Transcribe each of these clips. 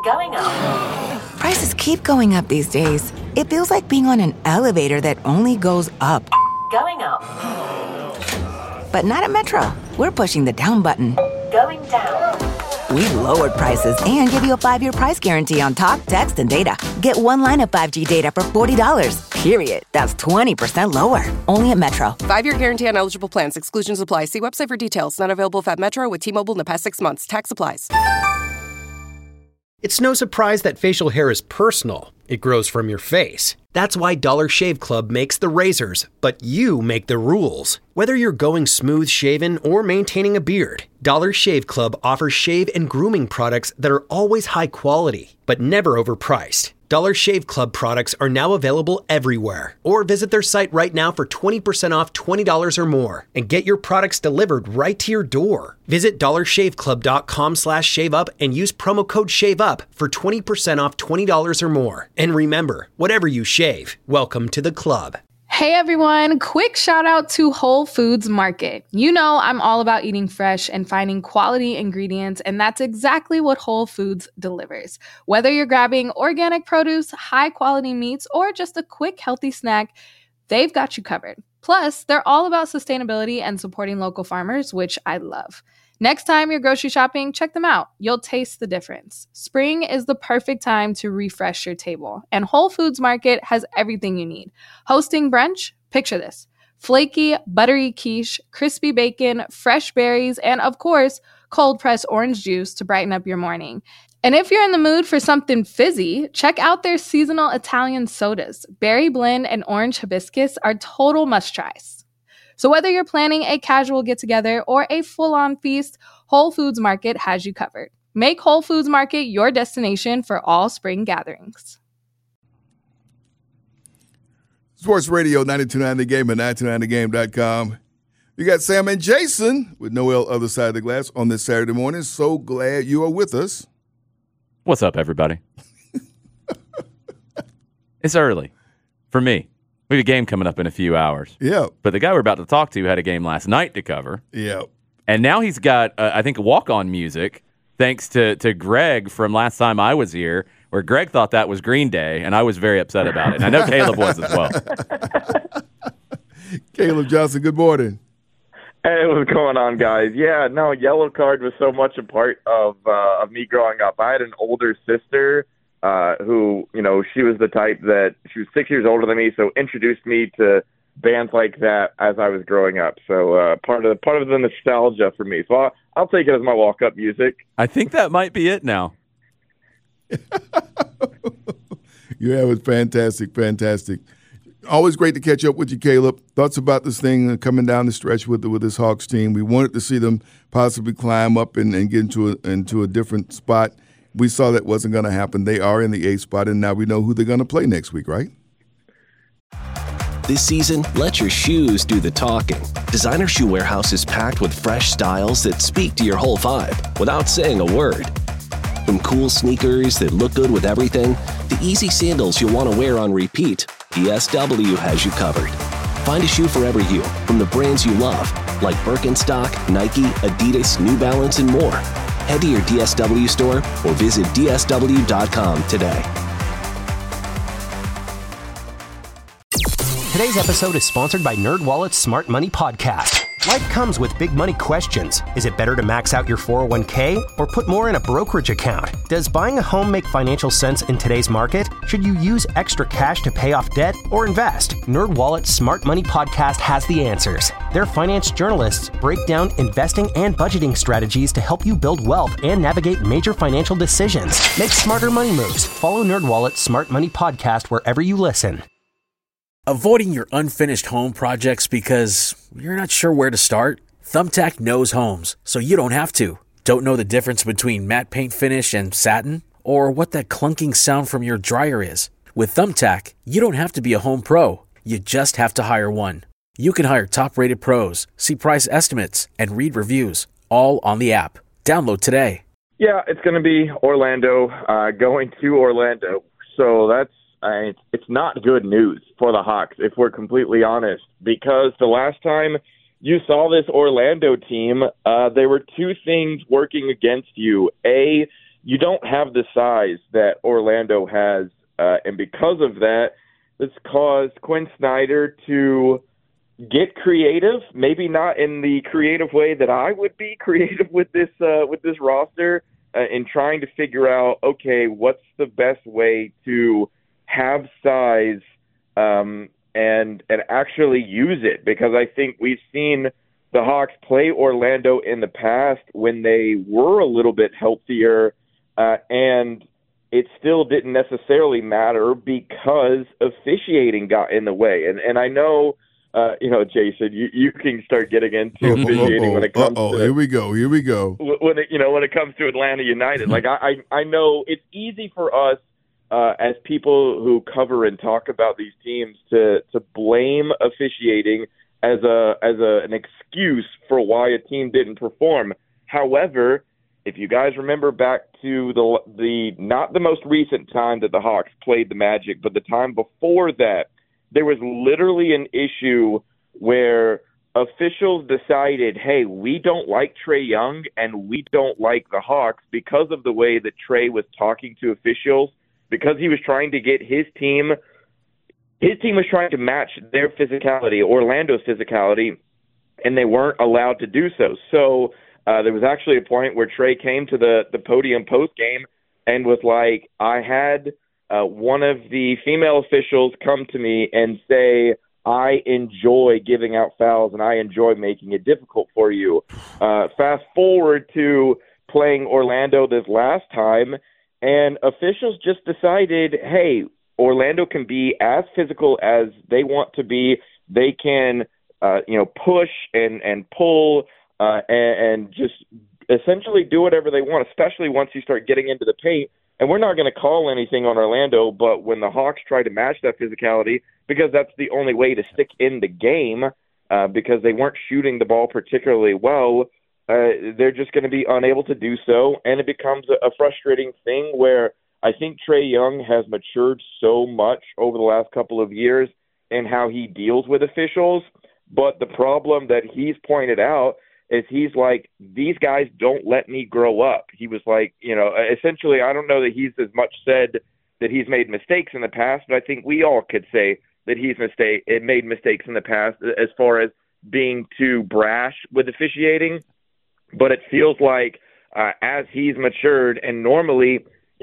Going up. Prices keep going up these days. It feels like being on an elevator that only goes up. Going up. But not at Metro. We're pushing the down button. Going down. We've lowered prices and give you a 5-year price guarantee on talk, text, and data. Get one line of 5G data for $40, period. That's 20% lower. Only at Metro. 5-year guarantee on eligible plans. Exclusions apply. See website for details. Not available at Metro with T-Mobile in the past 6 months. Tax applies. It's no surprise that facial hair is personal. It grows from your face. That's why Dollar Shave Club makes the razors, but you make the rules. Whether you're going smooth shaven or maintaining a beard, Dollar Shave Club offers shave and grooming products that are always high quality, but never overpriced. Dollar Shave Club products are now available everywhere. Or visit their site right now for 20% off $20 or more and get your products delivered right to your door. Visit dollarshaveclub.com/shaveup and use promo code SHAVEUP for 20% off $20 or more. And remember, whatever you shave, welcome to the club. Hey everyone, quick shout out to Whole Foods Market. You know I'm all about eating fresh and finding quality ingredients, and that's exactly what Whole Foods delivers. Whether you're grabbing organic produce, high quality meats, or just a quick healthy snack, they've got you covered. Plus, they're all about sustainability and supporting local farmers, which I love. Next time you're grocery shopping, check them out. You'll taste the difference. Spring is the perfect time to refresh your table, and Whole Foods Market has everything you need. Hosting brunch? Picture this. Flaky, buttery quiche, crispy bacon, fresh berries, and of course, cold-pressed orange juice to brighten up your morning. And if you're in the mood for something fizzy, check out their seasonal Italian sodas. Berry blend and orange hibiscus are total must-tries. So whether you're planning a casual get-together or a full-on feast, Whole Foods Market has you covered. Make Whole Foods Market your destination for all spring gatherings. Sports Radio 92.9 The Game and 929thegame.com. You got Sam and Jason with Noel other side of the glass on this Saturday morning. So glad you are with us. What's up, everybody? It's early for me. We have a game coming up in a few hours. Yeah. But the guy we're about to talk to had a game last night to cover. Yeah. And now he's got, I think, walk-on music, thanks to Greg from last time I was here, where Greg thought that was Green Day, and I was very upset about it. And I know Caleb was as well. Caleb Johnson, good morning. Hey, what's going on, guys? Yeah, no, Yellow Card was so much a part of me growing up. I had an older sister who, you know, she was the type that she was 6 years older than me, so introduced me to bands like that as I was growing up. So part of the nostalgia for me. So I'll take it as my walk-up music. I think that might be it now. Yeah, it was fantastic, fantastic. Always great to catch up with you, Caleb. Thoughts about this thing coming down the stretch with this Hawks team. We wanted to see them possibly climb up and get into a different spot. We saw that wasn't going to happen. They are in the 8th spot, and now we know who they're going to play next week, right? This season, let your shoes do the talking. Designer Shoe Warehouse is packed with fresh styles that speak to your whole vibe without saying a word. From cool sneakers that look good with everything to easy sandals you'll want to wear on repeat, DSW has you covered. Find a shoe for every you from the brands you love, like Birkenstock, Nike, Adidas, New Balance, and more. Head to your DSW store or visit DSW.com today. Today's episode is sponsored by NerdWallet's Smart Money Podcast. Life comes with big money questions. Is it better to max out your 401k or put more in a brokerage account? Does buying a home make financial sense in today's market? Should you use extra cash to pay off debt or invest? NerdWallet's Smart Money Podcast has the answers. Their finance journalists break down investing and budgeting strategies to help you build wealth and navigate major financial decisions. Make smarter money moves. Follow NerdWallet's Smart Money Podcast wherever you listen. Avoiding your unfinished home projects because you're not sure where to start? Thumbtack knows homes, so you don't have to. Don't know the difference between matte paint finish and satin? Or what that clunking sound from your dryer is? With Thumbtack, you don't have to be a home pro. You just have to hire one. You can hire top-rated pros, see price estimates, and read reviews, all on the app. Download today. Yeah, it's going to be Orlando, going to Orlando. So it's not good news for the Hawks, if we're completely honest, because the last time you saw this Orlando team, there were two things working against you. A, you don't have the size that Orlando has, and because of that, it's caused Quinn Snyder to get creative, maybe not in the creative way that I would be creative with this roster, in trying to figure out, okay, what's the best way to have size and actually use it, because I think we've seen the Hawks play Orlando in the past when they were a little bit healthier, and it still didn't necessarily matter because officiating got in the way. And I know, Jason, you can start getting into officiating when it comes to. Here we go. When it comes to Atlanta United, like I know it's easy for us as people who cover and talk about these teams to blame officiating as an excuse for why a team didn't perform. However, if you guys remember back to the not the most recent time that the Hawks played the Magic, but the time before that, there was literally an issue where officials decided, hey, we don't like Trae Young and we don't like the Hawks because of the way that Trae was talking to officials, because he was trying to get his team was trying to match their physicality, Orlando's physicality, and they weren't allowed to do so. So there was actually a point where Trae came to the podium post-game and was like, I had one of the female officials come to me and say, I enjoy giving out fouls and I enjoy making it difficult for you. Fast forward to playing Orlando this last time, and officials just decided, hey, Orlando can be as physical as they want to be. They can, push and pull and just essentially do whatever they want, especially once you start getting into the paint. And we're not going to call anything on Orlando, but when the Hawks try to match that physicality, because that's the only way to stick in the game, because they weren't shooting the ball particularly well, they're just going to be unable to do so. And it becomes a frustrating thing where I think Trae Young has matured so much over the last couple of years in how he deals with officials. But the problem that he's pointed out is he's like, these guys don't let me grow up. He was like, essentially, I don't know that he's as much said that he's made mistakes in the past, but I think we all could say that he's made mistakes in the past as far as being too brash with officiating. But it feels like as he's matured, and normally,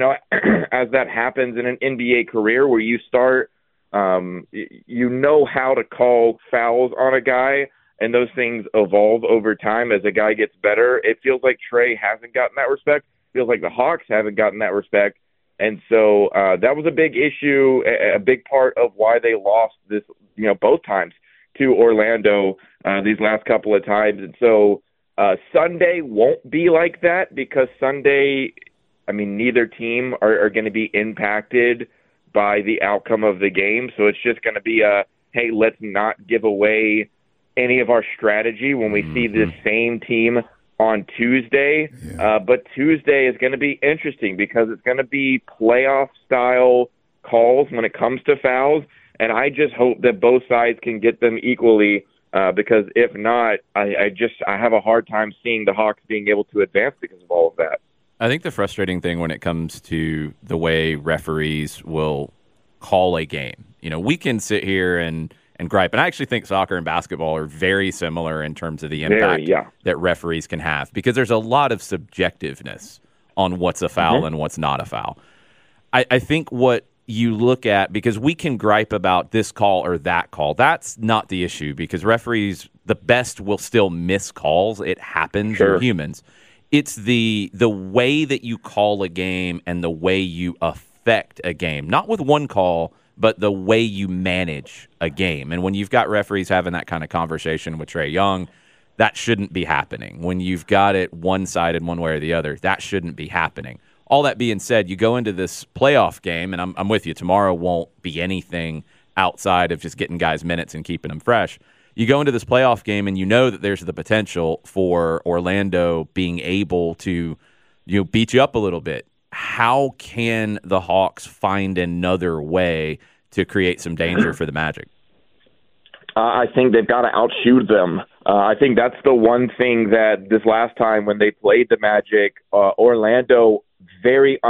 as that happens in an NBA career where you start, you know how to call fouls on a guy, and those things evolve over time as a guy gets better. It feels like Trae hasn't gotten that respect. It feels like the Hawks haven't gotten that respect. And so that was a big issue, a big part of why they lost this, both times to Orlando these last couple of times. And so Sunday won't be like that, because Sunday, neither team are going to be impacted by the outcome of the game. So it's just going to be hey, let's not give away any of our strategy when we see the same team on Tuesday. Yeah. But Tuesday is going to be interesting because it's going to be playoff-style calls when it comes to fouls, and I just hope that both sides can get them equally, because if not, I have a hard time seeing the Hawks being able to advance because of all of that. I think the frustrating thing when it comes to the way referees will call a game, we can sit here and gripe. And I actually think soccer and basketball are very similar in terms of the impact that referees can have, because there's a lot of subjectiveness on what's a foul and what's not a foul. I think what you look at, because we can gripe about this call or that call, that's not the issue, because referees, the best, will still miss calls. It happens. Sure. We're humans. It's the way that you call a game and the way you affect a game, not with one call, but the way you manage a game. And when you've got referees having that kind of conversation with Trae Young, that shouldn't be happening. When you've got it one-sided one way or the other, that shouldn't be happening. All that being said, you go into this playoff game, and I'm with you, tomorrow won't be anything outside of just getting guys minutes and keeping them fresh. You go into this playoff game, and you know that there's the potential for Orlando being able to beat you up a little bit. How can the Hawks find another way to create some danger for the Magic? I think they've got to outshoot them. I think that's the one thing that this last time when they played the Magic, Orlando very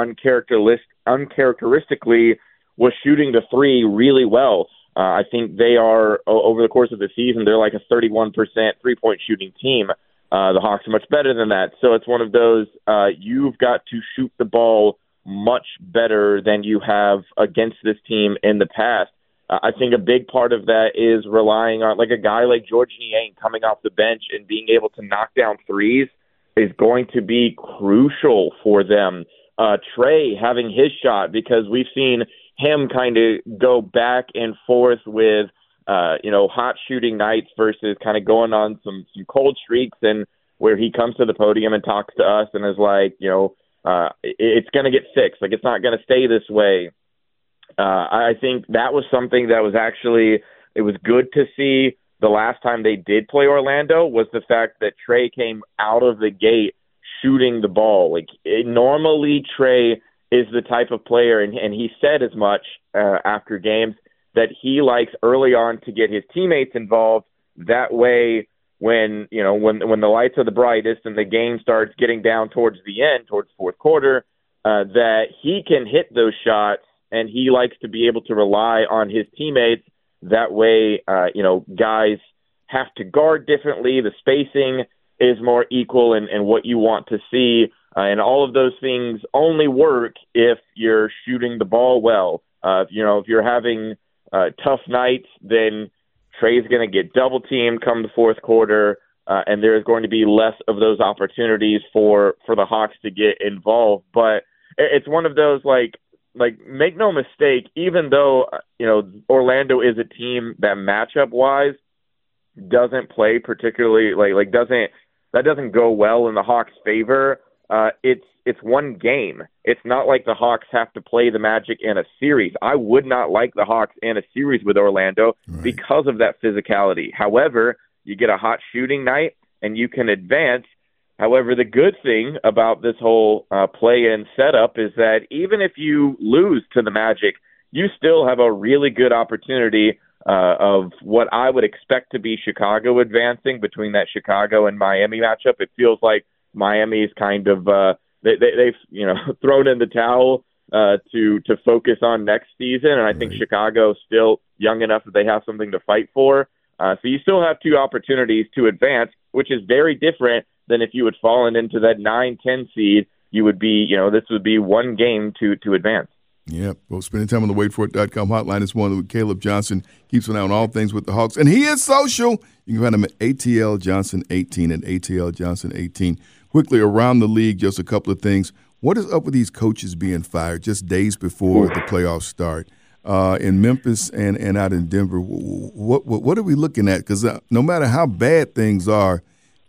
uncharacteristically was shooting the three really well. I think they are, over the course of the season, they're like a 31% three-point shooting team. The Hawks are much better than that. So it's one of those, you've got to shoot the ball much better than you have against this team in the past. I think a big part of that is relying on like a guy like Georges Niang coming off the bench and being able to knock down threes is going to be crucial for them. Trey having his shot, because we've seen him kind of go back and forth with, hot shooting nights versus kind of going on some cold streaks, and where he comes to the podium and talks to us and is like, it's going to get fixed. Like, it's not going to stay this way. I think that was something that was actually, it was good to see the last time they did play Orlando, was the fact that Trey came out of the gate shooting the ball. Like, normally Trey is the type of player, and he said as much after games, that he likes early on to get his teammates involved. That way, when the lights are the brightest and the game starts getting down towards the end, towards fourth quarter, that he can hit those shots, and he likes to be able to rely on his teammates. That way, guys have to guard differently. The spacing is more equal in what you want to see. And all of those things only work if you're shooting the ball well. If you're having tough nights, then Trey's going to get double teamed come the fourth quarter, and there's going to be less of those opportunities for the Hawks to get involved. But it's one of those, like make no mistake, even though Orlando is a team that matchup wise doesn't play particularly that doesn't go well in the Hawks' favor. It's one game. It's not like the Hawks have to play the Magic in a series. I would not like the Hawks in a series with Orlando because of that physicality. However, you get a hot shooting night and you can advance. However, the good thing about this whole play-in setup is that even if you lose to the Magic, you still have a really good opportunity of what I would expect to be Chicago advancing between that Chicago and Miami matchup. It feels like Miami's kind of they've thrown in the towel to focus on next season, and I think Chicago's still young enough that they have something to fight for. So you still have two opportunities to advance, which is very different than if you had fallen into that 9-10 seed. You would be, this would be one game to advance. Yeah, well, spending time on the waitforit.com hotline is one with Caleb Johnson. Keeps an eye on all things with the Hawks. And he is social. You can find him at ATL Johnson 18 and ATL Johnson 18. Quickly, around the league, just a couple of things. What is up with these coaches being fired just days before the playoffs start? In Memphis and out in Denver, what are we looking at? Because no matter how bad things are,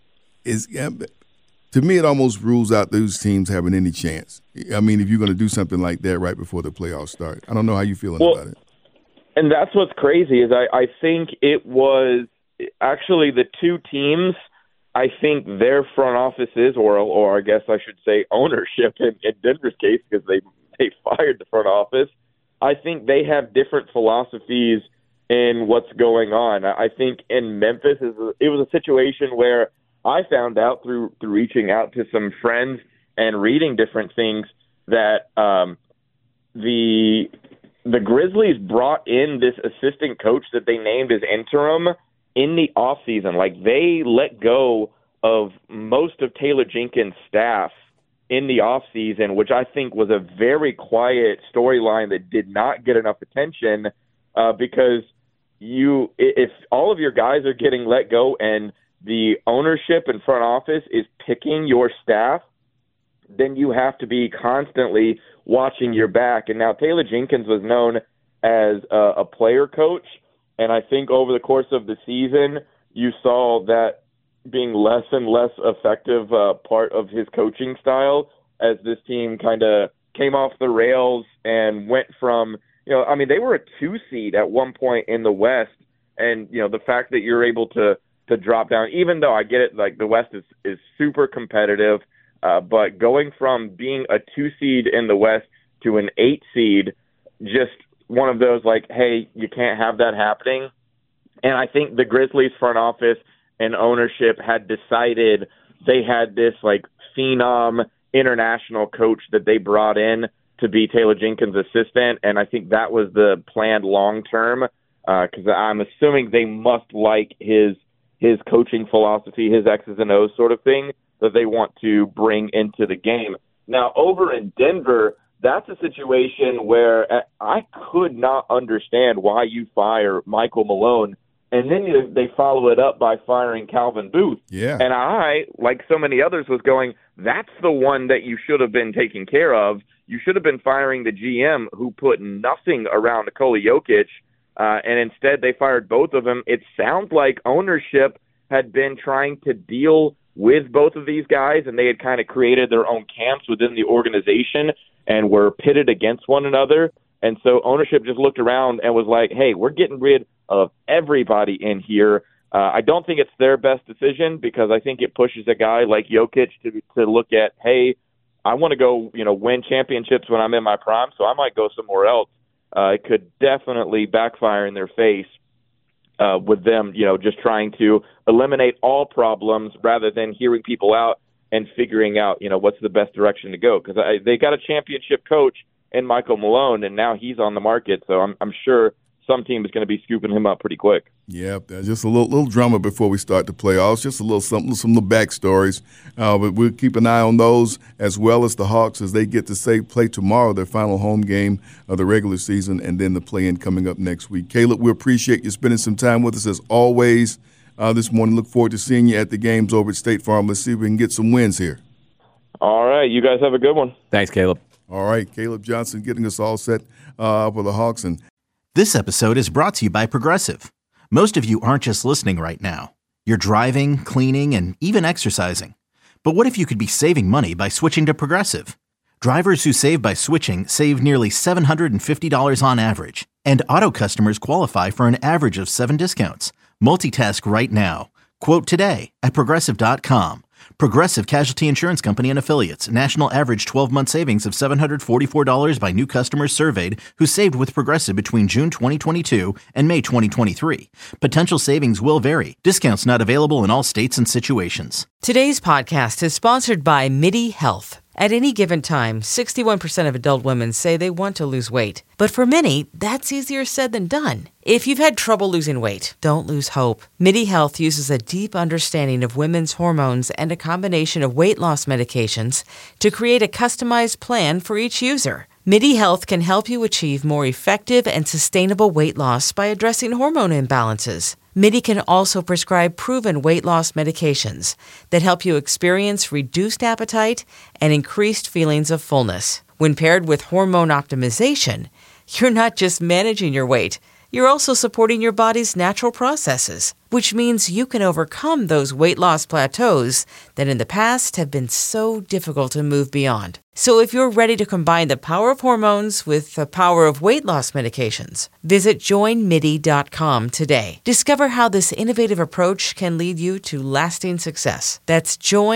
to me, it almost rules out those teams having any chance. I mean, if you're going to do something like that right before the playoffs start. I don't know how you're feeling about it. And that's what's crazy is I think it was actually the two teams, I think their front offices, or I guess I should say ownership in Denver's case, because they fired the front office, I think they have different philosophies in what's going on. I think in Memphis, it was a situation where I found out through reaching out to some friends and reading different things that the Grizzlies brought in this assistant coach that they named as interim in the offseason. Like, they let go of most of Taylor Jenkins' staff in the offseason, which I think was a very quiet storyline that did not get enough attention because if all of your guys are getting let go and the ownership and front office is picking your staff, then you have to be constantly watching your back. And now Taylor Jenkins was known as a player coach, and I think over the course of the season, you saw that being less and less effective part of his coaching style as this team kind of came off the rails and went from, they were a 2 seed at one point in the West, and, the fact that you're able to drop down, even though I get it, like the West is super competitive, but going from being a 2 seed in the West to an 8 seed, just one of those like, hey, you can't have that happening. And I think the Grizzlies front office and ownership had decided they had this like phenom international coach that they brought in to be Taylor Jenkins' assistant, and I think that was the planned long-term, because I'm assuming they must like his coaching philosophy, his X's and O's sort of thing that they want to bring into the game. Now, over in Denver, that's a situation where I could not understand why you fire Michael Malone, and then they follow it up by firing Calvin Booth. Yeah. And I, like so many others, was going, that's the one that you should have been taking care of. You should have been firing the GM who put nothing around Nikola Jokic, and instead they fired both of them. It sounds like ownership had been trying to deal with both of these guys, and they had kind of created their own camps within the organization and were pitted against one another. And so ownership just looked around and was like, hey, we're getting rid of everybody in here. I don't think it's their best decision, because I think it pushes a guy like Jokic to look at, hey, I want to go, win championships when I'm in my prime, so I might go somewhere else. It could definitely backfire in their face with them, just trying to eliminate all problems rather than hearing people out and figuring out, what's the best direction to go. Because they got a championship coach in Michael Malone, and now he's on the market, so I'm sure some team is going to be scooping him up pretty quick. Yeah, just a little drama before we start the playoffs. Just a little something, some little backstories. But we'll keep an eye on those, as well as the Hawks as they get to play tomorrow, their final home game of the regular season, and then the play-in coming up next week. Caleb, we appreciate you spending some time with us as always this morning. Look forward to seeing you at the games over at State Farm. Let's see if we can get some wins here. All right, you guys have a good one. Thanks, Caleb. All right, Caleb Johnson getting us all set for the Hawks. And this episode is brought to you by Progressive. Most of you aren't just listening right now. You're driving, cleaning, and even exercising. But what if you could be saving money by switching to Progressive? Drivers who save by switching save nearly $750 on average. And auto customers qualify for an average of 7 discounts. Multitask right now. Quote today at Progressive.com. Progressive Casualty Insurance Company and Affiliates. National average 12-month savings of $744 by new customers surveyed who saved with Progressive between June 2022 and May 2023. Potential savings will vary. Discounts not available in all states and situations. Today's podcast is sponsored by MIDI Health. At any given time, 61% of adult women say they want to lose weight. But for many, that's easier said than done. If you've had trouble losing weight, don't lose hope. MIDI Health uses a deep understanding of women's hormones and a combination of weight loss medications to create a customized plan for each user. MIDI Health can help you achieve more effective and sustainable weight loss by addressing hormone imbalances. MIDI can also prescribe proven weight loss medications that help you experience reduced appetite and increased feelings of fullness. When paired with hormone optimization, you're not just managing your weight, you're also supporting your body's natural processes, which means you can overcome those weight loss plateaus that in the past have been so difficult to move beyond. So if you're ready to combine the power of hormones with the power of weight loss medications, visit joinmidi.com today. Discover how this innovative approach can lead you to lasting success. That's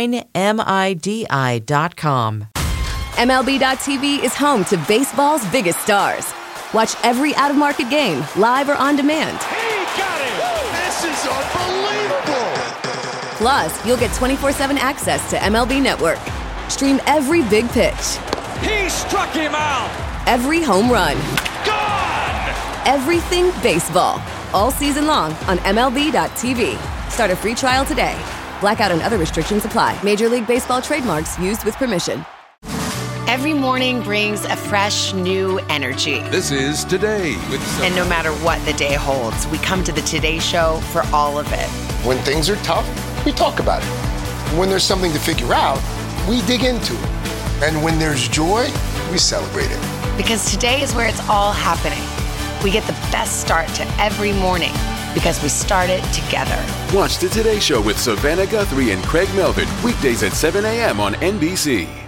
joinmidi.com. MLB.tv is home to baseball's biggest stars. Watch every out-of-market game, live or on demand. He got it! This is unbelievable! Plus, you'll get 24/7 access to MLB Network. Stream every big pitch. He struck him out! Every home run. Gone! Everything baseball. All season long on MLB.tv. Start a free trial today. Blackout and other restrictions apply. Major League Baseball trademarks used with permission. Every morning brings a fresh, new energy. This is Today with And no matter what the day holds, we come to the Today Show for all of it. When things are tough, we talk about it. When there's something to figure out, we dig into it. And when there's joy, we celebrate it. Because today is where it's all happening. We get the best start to every morning because we start it together. Watch the Today Show with Savannah Guthrie and Craig Melvin, weekdays at 7 a.m. on NBC.